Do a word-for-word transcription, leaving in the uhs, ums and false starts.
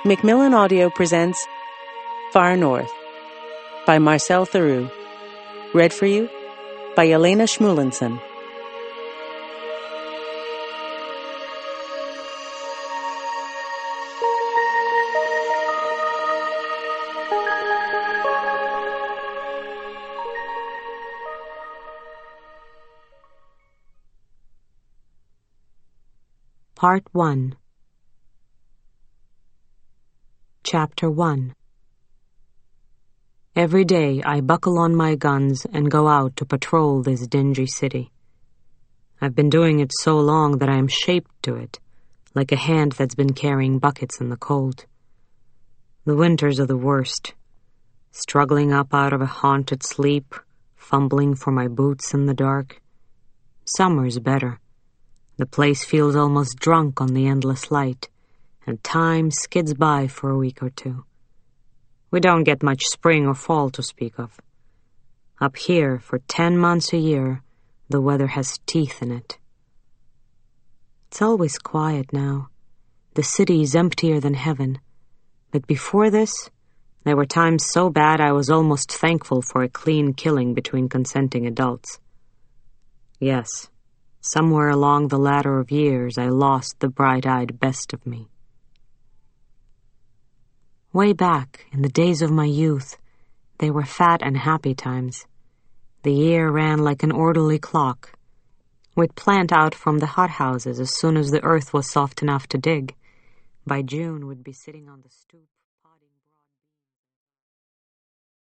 Macmillan Audio presents Far North by Marcel Theroux. Read for you by Elena Schmulenson. Part one. Chapter one. Every day I buckle on my guns and go out to patrol this dingy city. I've been doing it so long that I am shaped to it, like a hand that's been carrying buckets in the cold. The winters are the worst. Struggling up out of a haunted sleep, fumbling for my boots in the dark. Summer's better. The place feels almost drunk on the endless light, and time skids by for a week or two. We don't get much spring or fall to speak of. Up here, for ten months a year, the weather has teeth in it. It's always quiet now. The city is emptier than heaven. But before this, there were times so bad I was almost thankful for a clean killing between consenting adults. Yes, somewhere along the ladder of years I lost the bright-eyed best of me. Way back, in the days of my youth, they were fat and happy times. The year ran like an orderly clock. We'd plant out from the hothouses as soon as the earth was soft enough to dig. By June, we'd be sitting on the stoop.